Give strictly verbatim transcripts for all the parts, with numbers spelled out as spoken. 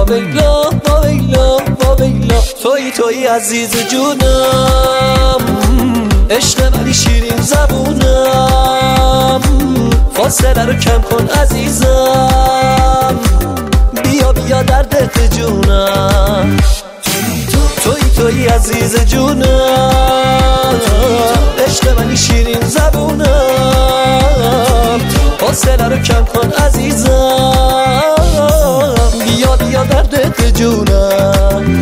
ویلا با ویلا با ویلا توی توی عزیز جونم، عشق ولی شیرین زبونم، فاصله رو کم کن عزیزم، بیا بیا در دل جونم، توی توی عزیز جونم، عشق ولی شیرین زبونم، فاصله رو کم کن عزیزم، بیا بیا در دل جونم.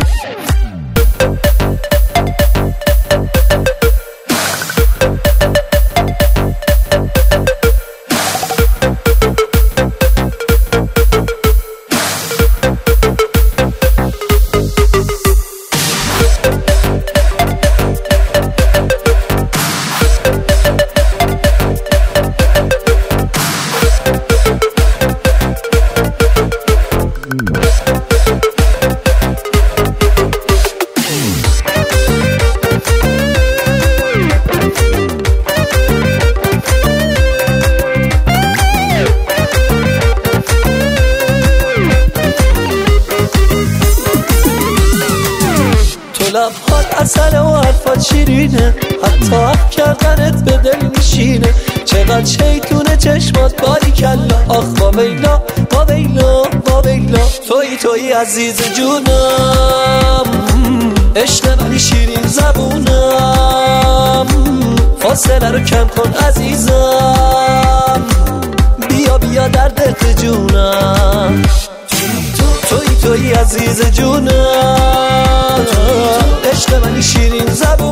لبهات عسل و حرفات شیرینه، حتی حرف کردنت به دل میشینه، چقدر شیطونه چشمات باریکلا، آخ با ویلا با ویلا با ویلا توی توی عزیز جونم، عشق ولی شیرین زبونم، فاصله رو کم کن عزیزم، بیا بیا در دل جونم، توی توی عزیز جونم، عشق ولی شیرین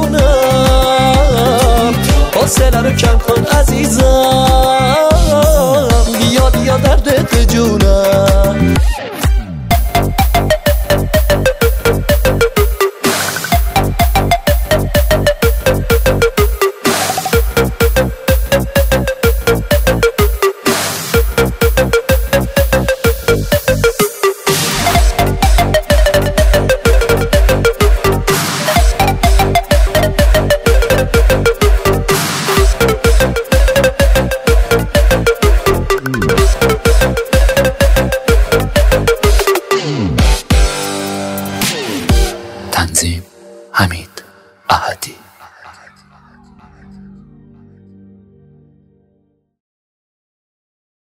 زبونم، فاصله رو کم کن عزیزم، بیا بیا در دل جونم. تنظیم حمید احدی.